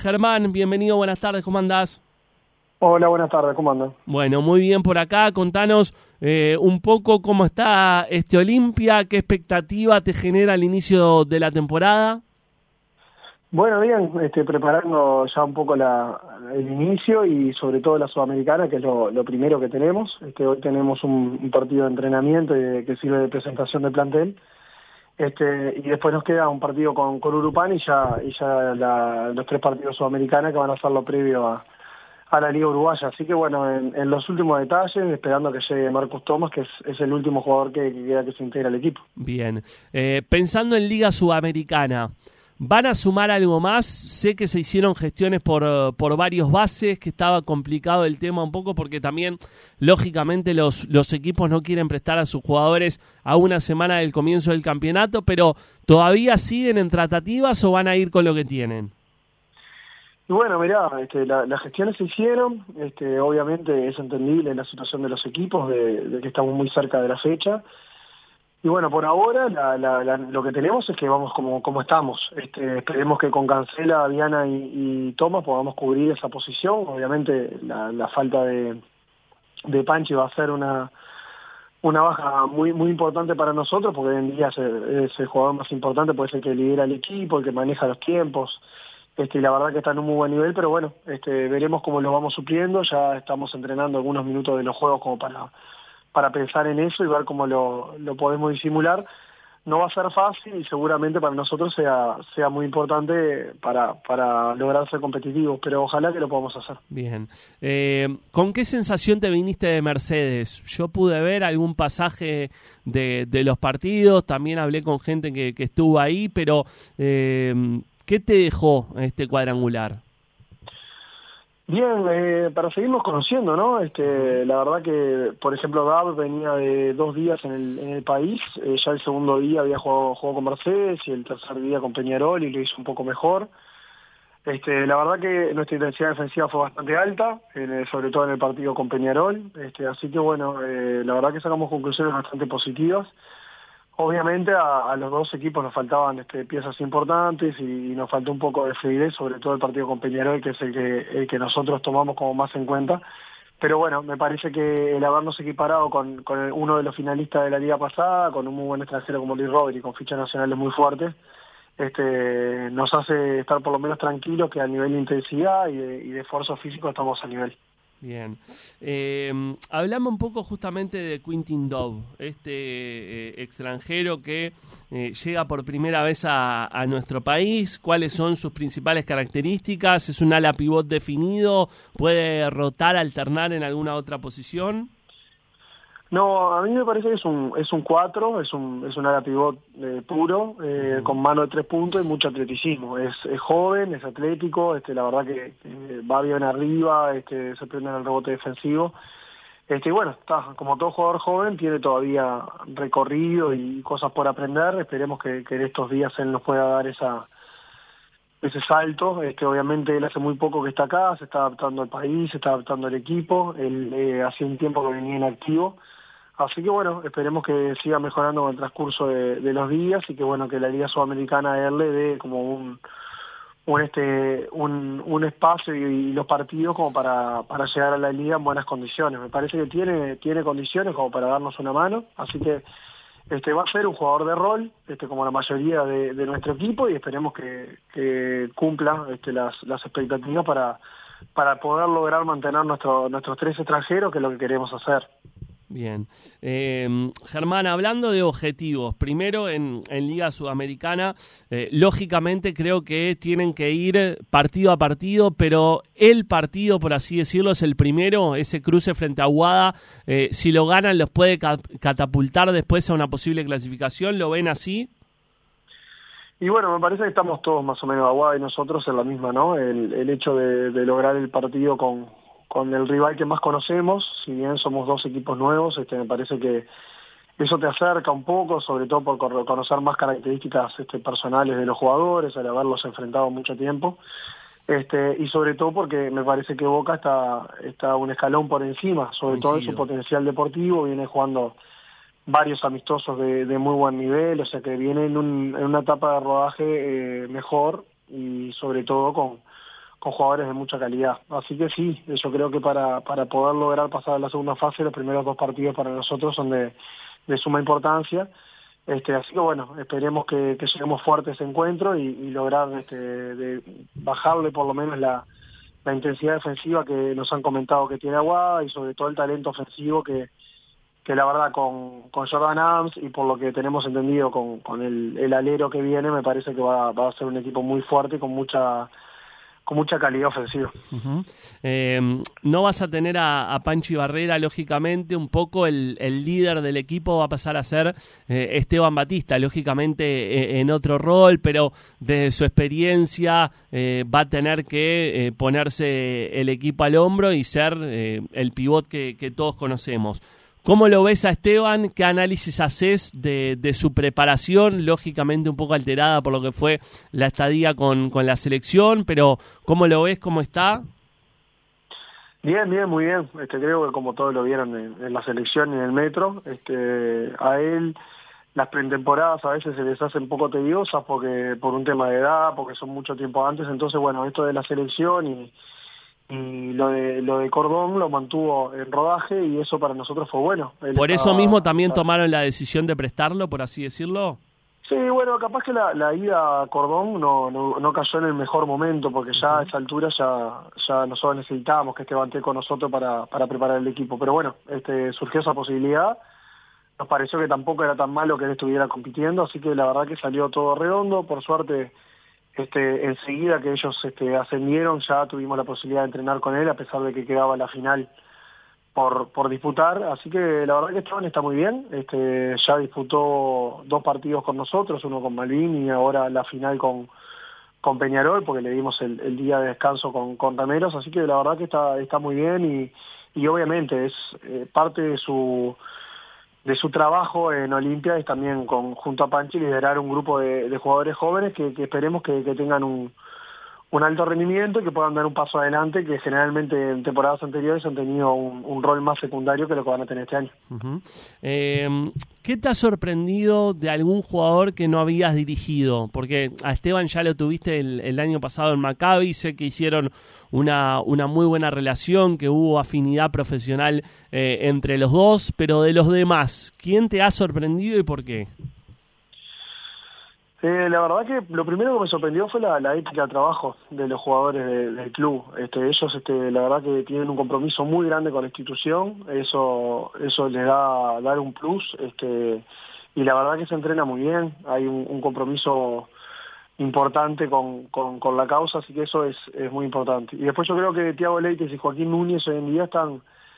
Germán, bienvenido, buenas tardes, ¿cómo andás? Hola, buenas tardes, ¿cómo andan? Bueno, muy bien por acá, contanos un poco cómo está Olimpia, qué expectativa te genera el inicio de la temporada. Bueno, bien, preparando ya un poco el inicio y sobre todo la Sudamericana, que es lo primero que tenemos. Hoy tenemos un partido de entrenamiento que sirve de presentación de plantel. Y después nos queda un partido con Urupán y ya los 3 partidos sudamericanos que van a ser lo previo a la Liga Uruguaya. Así que bueno, en los últimos detalles, esperando que llegue Marcus Thomas, que es el último jugador que queda que se integra al equipo. Bien, pensando en Liga Sudamericana, ¿van a sumar algo más? Sé que se hicieron gestiones por varios bases, que estaba complicado el tema un poco porque también, lógicamente, los equipos no quieren prestar a sus jugadores a una semana del comienzo del campeonato, pero ¿todavía siguen en tratativas o van a ir con lo que tienen? Y bueno, mirá, las gestiones se hicieron, obviamente es entendible la situación de los equipos, de que estamos muy cerca de la fecha. Y bueno, por ahora lo que tenemos es que vamos como estamos. Esperemos que con Cancela, Diana y Thomas podamos cubrir esa posición. Obviamente la falta de Panchi va a ser una baja muy muy importante para nosotros, porque hoy en día es el jugador más importante, puede ser el que lidera el equipo, el que maneja los tiempos. Y la verdad que está en un muy buen nivel, pero bueno, veremos cómo lo vamos supliendo. Ya estamos entrenando algunos minutos de los juegos como para pensar en eso y ver cómo lo podemos disimular. No va a ser fácil y seguramente para nosotros sea muy importante para lograr ser competitivos, pero ojalá que lo podamos hacer. Bien. ¿Con qué sensación te viniste de Mercedes? Yo pude ver algún pasaje de los partidos, también hablé con gente que estuvo ahí, pero ¿qué te dejó este cuadrangular? Bien, para seguirnos conociendo, ¿no? La verdad que, por ejemplo, Gab venía de 2 días en el país, ya el segundo día había jugado con Mercedes y el tercer día con Peñarol y lo hizo un poco mejor. La verdad que nuestra intensidad defensiva fue bastante alta, sobre todo en el partido con Peñarol, así que bueno, la verdad que sacamos conclusiones bastante positivas. Obviamente a los 2 equipos nos faltaban piezas importantes y nos faltó un poco de fluidez, sobre todo el partido con Peñarol, que es el que nosotros tomamos como más en cuenta. Pero bueno, me parece que el habernos equiparado con uno de los finalistas de la liga pasada, con un muy buen extranjero como Luis Robert y con fichas nacionales muy fuertes, nos hace estar por lo menos tranquilos que a nivel de intensidad y de esfuerzo físico estamos a nivel. Bien. Hablamos un poco justamente de Quintin Dove, extranjero que llega por primera vez a nuestro país. ¿Cuáles son sus principales características? ¿Es un ala pivot definido? ¿Puede rotar, alternar en alguna otra posición? No, a mí me parece que es un 4, es un ala pivot puro, con mano de 3 puntos y mucho atleticismo. Es joven, es atlético, la verdad que va bien arriba, se prende en el rebote defensivo. Bueno, está, como todo jugador joven, tiene todavía recorrido y cosas por aprender. Esperemos que en estos días él nos pueda dar ese salto. Obviamente él hace muy poco que está acá, se está adaptando al país, se está adaptando al equipo. Él hace un tiempo que venía inactivo. Así que bueno, esperemos que siga mejorando con el transcurso de los días y que bueno, que la Liga Sudamericana a él le dé como un espacio y los partidos como para llegar a la Liga en buenas condiciones. Me parece que tiene condiciones como para darnos una mano, así que va a ser un jugador de rol, como la mayoría de nuestro equipo, y esperemos que cumpla las expectativas para poder lograr mantener nuestros 3 extranjeros, que es lo que queremos hacer. Bien. Germán, hablando de objetivos, primero en Liga Sudamericana, lógicamente creo que tienen que ir partido a partido, pero el partido, por así decirlo, es el primero, ese cruce frente a Aguada, si lo ganan los puede catapultar después a una posible clasificación, ¿lo ven así? Y bueno, me parece que estamos todos más o menos Aguada y nosotros en la misma, ¿no? El hecho de lograr el partido con el rival que más conocemos, si bien somos 2 equipos nuevos, me parece que eso te acerca un poco, sobre todo por conocer más características personales de los jugadores, al haberlos enfrentado mucho tiempo, y sobre todo porque me parece que Boca está un escalón por encima, sobre todo en su potencial deportivo, viene jugando varios amistosos de muy buen nivel, o sea que viene en una etapa de rodaje mejor y sobre todo con con jugadores de mucha calidad. Así que sí, yo creo que para poder lograr pasar a la segunda fase, los primeros 2 partidos para nosotros son de suma importancia. Así que bueno, esperemos que lleguemos fuertes a ese encuentro y lograr de bajarle por lo menos la intensidad defensiva que nos han comentado que tiene Aguada, y sobre todo el talento ofensivo que la verdad con Jordan Adams, y por lo que tenemos entendido con el alero que viene, me parece que va a ser un equipo muy fuerte y con mucha calidad ofensiva. No vas a tener a Panchi Barrera, lógicamente, un poco el líder del equipo va a pasar a ser Esteban Batista, lógicamente en otro rol, pero desde su experiencia va a tener que ponerse el equipo al hombro y ser el pivot que todos conocemos. ¿Cómo lo ves a Esteban? ¿Qué análisis haces de su preparación? Lógicamente un poco alterada por lo que fue la estadía con la selección, pero ¿cómo lo ves? ¿Cómo está? Bien, muy bien. Creo que como todos lo vieron en la selección y en el metro, a él las pretemporadas a veces se les hacen un poco tediosas porque por un tema de edad, porque son mucho tiempo antes. Entonces, bueno, esto de la selección y lo de Cordón lo mantuvo en rodaje, y eso para nosotros fue bueno. ¿Por eso mismo también tomaron la decisión de prestarlo, por así decirlo? Sí, bueno, capaz que la ida a Cordón no cayó en el mejor momento, porque ya a esa altura ya nosotros necesitábamos que esté con nosotros para preparar el equipo. Pero bueno, surgió esa posibilidad. Nos pareció que tampoco era tan malo que él estuviera compitiendo, así que la verdad que salió todo redondo. Por suerte, enseguida que ellos ascendieron, ya tuvimos la posibilidad de entrenar con él, a pesar de que quedaba la final por disputar. Así que la verdad que Esteban está muy bien. Ya disputó 2 partidos con nosotros, uno con Malvin y ahora la final con Peñarol, porque le dimos el día de descanso con Rameros. Así que la verdad que está muy bien, y obviamente es parte de su trabajo en Olimpia, es también junto a Panchi liderar un grupo de jugadores jóvenes que esperemos que tengan un alto rendimiento y que puedan dar un paso adelante, que generalmente en temporadas anteriores han tenido un rol más secundario que lo que van a tener este año. ¿Qué te ha sorprendido de algún jugador que no habías dirigido? Porque a Esteban ya lo tuviste el año pasado en Maccabi, sé que hicieron una muy buena relación, que hubo afinidad profesional entre los dos, pero de los demás, ¿quién te ha sorprendido y por qué? La verdad que lo primero que me sorprendió fue la ética de trabajo de los jugadores del club. Ellos, la verdad que tienen un compromiso muy grande con la institución, eso les da dar un plus, y la verdad que se entrena muy bien, hay un compromiso importante con la causa, así que eso es muy importante. Y después yo creo que Thiago Leites y Joaquín Núñez hoy en día están,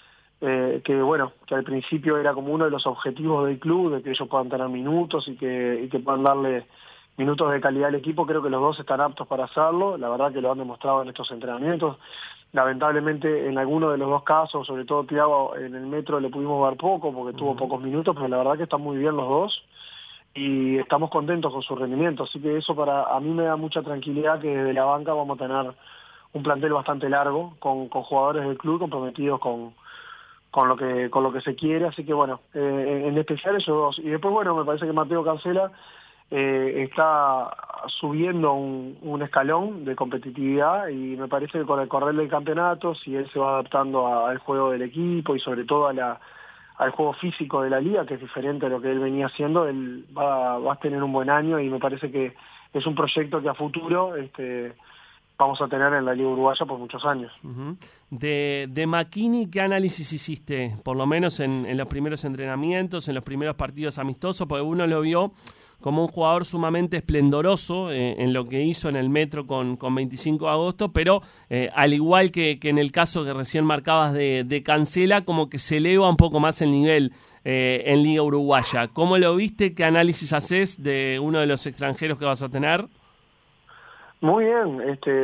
que al principio era como uno de los objetivos del club, de que ellos puedan tener minutos y que puedan darle minutos de calidad al equipo. Creo que los dos están aptos para hacerlo, la verdad que lo han demostrado en estos entrenamientos. Lamentablemente en alguno de los dos casos, sobre todo Thiago, en el metro le pudimos ver poco porque tuvo pocos minutos, pero la verdad que están muy bien los dos y estamos contentos con su rendimiento, así que eso a mí me da mucha tranquilidad, que desde la banca vamos a tener un plantel bastante largo con jugadores del club comprometidos con lo que se quiere, así que bueno, en especial ellos dos. Y después, bueno, me parece que Mateo Cancela está subiendo un escalón de competitividad, y me parece que con el correr del campeonato, si él se va adaptando al juego del equipo y sobre todo al juego físico de la liga, que es diferente a lo que él venía haciendo, él va a tener un buen año, y me parece que es un proyecto que a futuro vamos a tener en la Liga Uruguaya por muchos años. De McKinney, ¿qué análisis hiciste? Por lo menos en los primeros entrenamientos, en los primeros partidos amistosos, porque uno lo vio como un jugador sumamente esplendoroso en lo que hizo en el metro con 25 de agosto, pero al igual que en el caso que recién marcabas de Cancela, como que se eleva un poco más el nivel en Liga Uruguaya. ¿Cómo lo viste? ¿Qué análisis haces de uno de los extranjeros que vas a tener? Muy bien,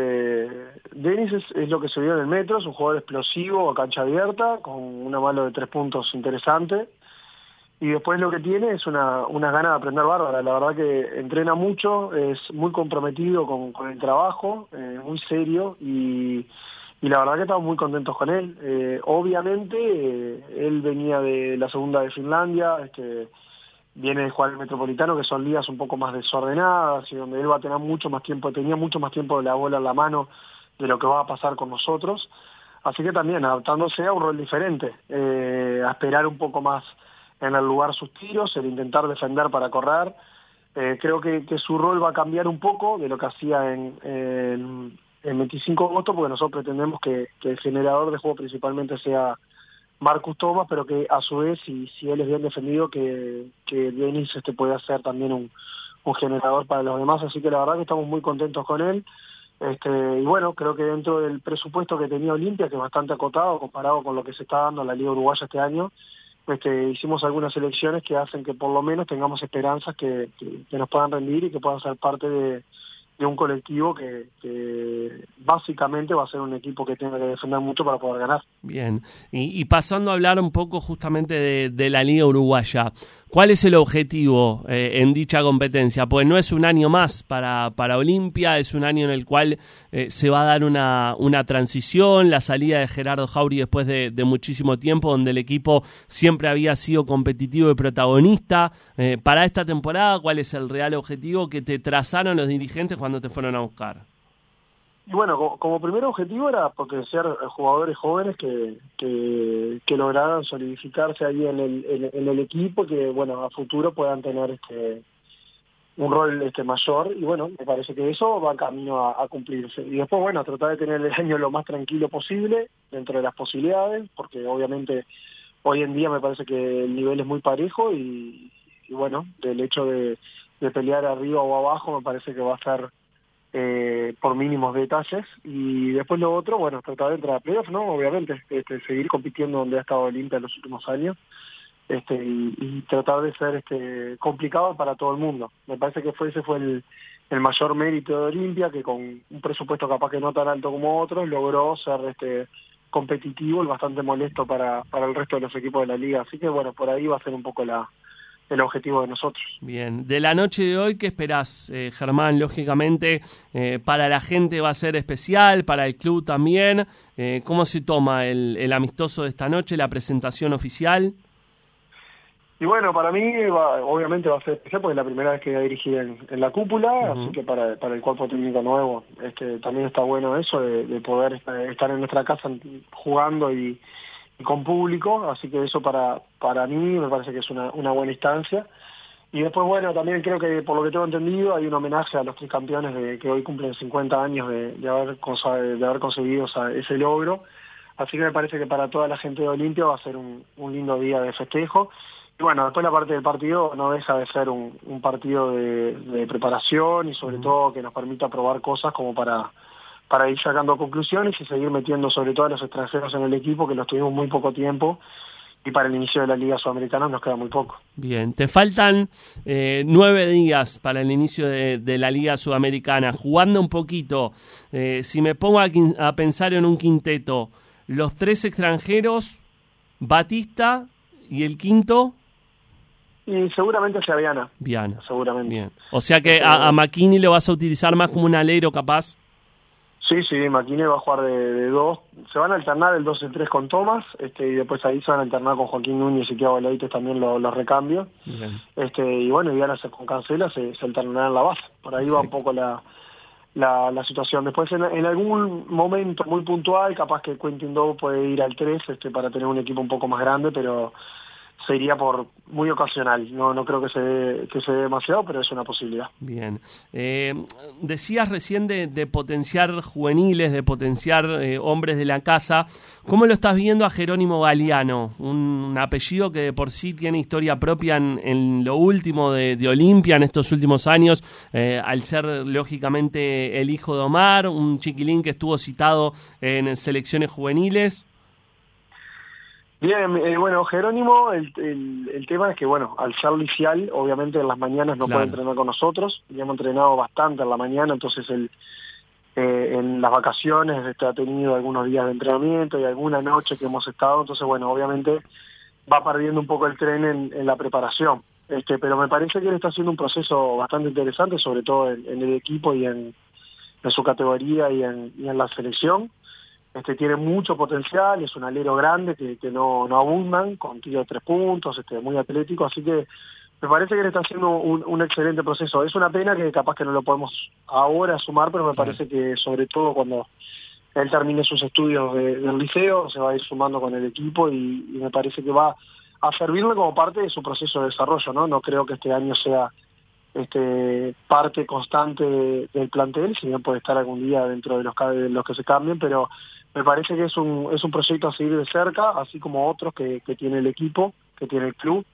Denis es lo que se vio en el metro, es un jugador explosivo a cancha abierta, con una mano de 3 puntos interesante, y después lo que tiene es una gana de aprender bárbara. La verdad que entrena mucho, es muy comprometido con el trabajo, muy serio, y la verdad que estamos muy contentos con él. Obviamente él venía de la segunda de Finlandia, viene de jugar el Metropolitano, que son ligas un poco más desordenadas y donde él va a tener tenía mucho más tiempo de la bola en la mano de lo que va a pasar con nosotros. Así que también adaptándose a un rol diferente, a esperar un poco más en el lugar sus tiros, el intentar defender para correr. Creo que su rol va a cambiar un poco de lo que hacía en 25 de agosto, porque nosotros pretendemos que el generador de juego principalmente sea Marcus Thomas, pero que a su vez, si él es bien defendido, que Dennis pueda ser también un generador para los demás. Así que la verdad que estamos muy contentos con él. Y bueno, creo que dentro del presupuesto que tenía Olimpia, que es bastante acotado comparado con lo que se está dando en la Liga Uruguaya este año, hicimos algunas elecciones que hacen que por lo menos tengamos esperanzas que nos puedan rendir y que puedan ser parte de un colectivo que básicamente va a ser un equipo que tenga que defender mucho para poder ganar. Bien, y pasando a hablar un poco justamente de la Liga Uruguaya, ¿cuál es el objetivo en dicha competencia? Pues no es un año más para Olimpia, es un año en el cual se va a dar una transición, la salida de Gerardo Jauri después de muchísimo tiempo, donde el equipo siempre había sido competitivo y protagonista. Para esta temporada, ¿cuál es el real objetivo que te trazaron los dirigentes cuando te fueron a buscar? Y bueno, como primer objetivo era potenciar jugadores jóvenes que lograran solidificarse ahí en el equipo, que bueno, a futuro puedan tener un rol mayor, y bueno, me parece que eso va camino a cumplirse. Y después, bueno, tratar de tener el año lo más tranquilo posible, dentro de las posibilidades, porque obviamente hoy en día me parece que el nivel es muy parejo, y bueno, del hecho de pelear arriba o abajo me parece que va a estar por mínimos detalles. Y después lo otro, bueno, tratar de entrar a playoff, ¿no? Obviamente, seguir compitiendo donde ha estado Olimpia en los últimos años, y tratar de ser complicado para todo el mundo. Me parece que ese fue el mayor mérito de Olimpia, que con un presupuesto capaz que no tan alto como otros, logró ser competitivo y bastante molesto para el resto de los equipos de la liga. Así que bueno, por ahí va a ser un poco el objetivo de nosotros. Bien, de la noche de hoy, ¿qué esperás, Germán? Lógicamente, para la gente va a ser especial, para el club también. ¿Cómo se toma el amistoso de esta noche, la presentación oficial? Y bueno, para mí obviamente va a ser especial porque es la primera vez que voy a dirigir en la cúpula, así que para el cuerpo técnico nuevo también está bueno eso de poder estar en nuestra casa jugando y con público, así que eso para mí me parece que es una buena instancia. Y después, bueno, también creo que por lo que tengo entendido hay un homenaje a los 3 campeones que hoy cumplen 50 años de haber conseguido ese logro, así que me parece que para toda la gente de Olimpia va a ser un lindo día de festejo. Y bueno, después la parte del partido no deja de ser un partido de preparación y sobre todo que nos permita probar cosas como para ir sacando conclusiones y seguir metiendo sobre todo a los extranjeros en el equipo, que los tuvimos muy poco tiempo, y para el inicio de la Liga Sudamericana nos queda muy poco. Bien, te faltan 9 días para el inicio de la Liga Sudamericana. Jugando un poquito, si me pongo a pensar en un quinteto, los 3 extranjeros, Batista y el quinto... Y seguramente sea Viana. Viana. Seguramente. Bien. O sea que a McKinney lo vas a utilizar más como un alero capaz. Sí, McKinney va a jugar de 2. Se van a alternar el 2 y el 3 con Thomas, y después ahí se van a alternar con Joaquín Núñez y Thiago Leites también los recambios. Y bueno, y Viana con Cancela se alternarán en la base. Por ahí va un poco la situación. Después en algún momento muy puntual, capaz que Quentin Doe puede ir al 3 para tener un equipo un poco más grande, pero sería por muy ocasional. No creo que se dé demasiado, pero es una posibilidad. Bien. Decías recién de potenciar juveniles, de potenciar hombres de la casa. ¿Cómo lo estás viendo a Jerónimo Galeano? Un apellido que de por sí tiene historia propia en lo último de Olimpia en estos últimos años, al ser lógicamente el hijo de Omar, un chiquilín que estuvo citado en selecciones juveniles. Bien, bueno, Jerónimo, el tema es que, bueno, al ser licial, obviamente en las mañanas no puede entrenar con nosotros, y hemos entrenado bastante en la mañana, entonces en las vacaciones ha tenido algunos días de entrenamiento y alguna noche que hemos estado, entonces, bueno, obviamente va perdiendo un poco el tren en la preparación, pero me parece que él está haciendo un proceso bastante interesante, sobre todo en el equipo y en su categoría y en la selección. Tiene mucho potencial, es un alero grande que no abundan, con tiro de 3 puntos, muy atlético, así que me parece que le está haciendo un excelente proceso. Es una pena que capaz que no lo podemos ahora sumar, pero me parece que sobre todo cuando él termine sus estudios del liceo, se va a ir sumando con el equipo y me parece que va a servirle como parte de su proceso de desarrollo, ¿no? No creo que este año sea parte constante del plantel, si bien puede estar algún día dentro de los que se cambien, pero me parece que es un proyecto a seguir de cerca, así como otros que tiene el equipo, que tiene el club.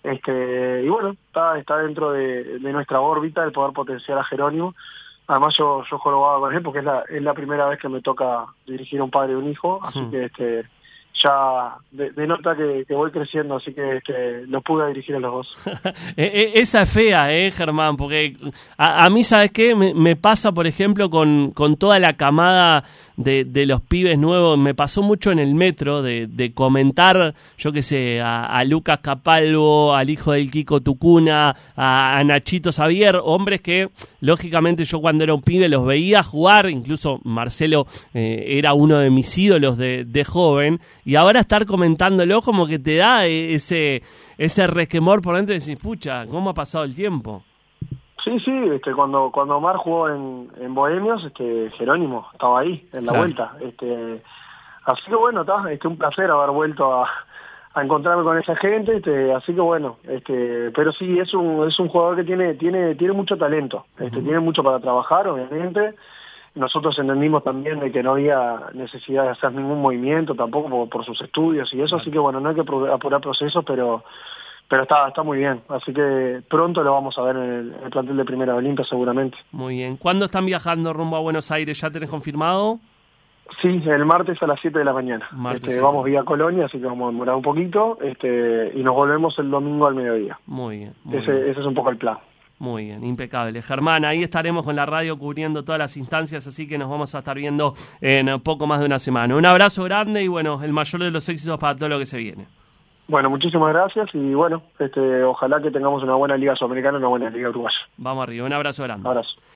Y bueno, está dentro de nuestra órbita el poder potenciar a Jerónimo. Además yo jorobaba con él porque es la primera vez que me toca dirigir a un padre y un hijo, así que ya denota que voy creciendo, así que los pude dirigir a los dos. Esa es fea, Germán, porque a mí, ¿sabes qué? Me pasa, por ejemplo, con toda la camada de los pibes nuevos, me pasó mucho en el metro de comentar, yo qué sé, a Lucas Capalvo, al hijo del Kiko Tucuna, a Nachito Xavier, hombres que, lógicamente, yo cuando era un pibe los veía jugar, incluso Marcelo era uno de mis ídolos de joven, y ahora estar comentándolo como que te da ese resquemor por dentro y decís, pucha, ¿cómo ha pasado el tiempo? Sí, cuando Omar jugó en Bohemios, Jerónimo estaba ahí, en la vuelta. Así que bueno, un placer haber vuelto a encontrarme con esa gente, así que bueno, pero sí, es un jugador que tiene mucho talento, tiene mucho para trabajar, obviamente. Nosotros entendimos también de que no había necesidad de hacer ningún movimiento tampoco por sus estudios y eso, así que bueno, no hay que apurar procesos, pero está muy bien, así que pronto lo vamos a ver en el plantel de Primera Olimpia seguramente. Muy bien. ¿Cuándo están viajando rumbo a Buenos Aires? ¿Ya tenés confirmado? Sí, el martes a las 7 de la mañana. Vamos vía Colonia, así que vamos a demorar un poquito, y nos volvemos el domingo al mediodía. Muy bien. Ese es un poco el plan. Muy bien, impecable. Germán, ahí estaremos con la radio cubriendo todas las instancias, así que nos vamos a estar viendo en poco más de una semana. Un abrazo grande y bueno, el mayor de los éxitos para todo lo que se viene. Bueno, muchísimas gracias y bueno, ojalá que tengamos una buena liga sudamericana y una buena liga uruguaya. Vamos arriba, un abrazo grande. Abrazo.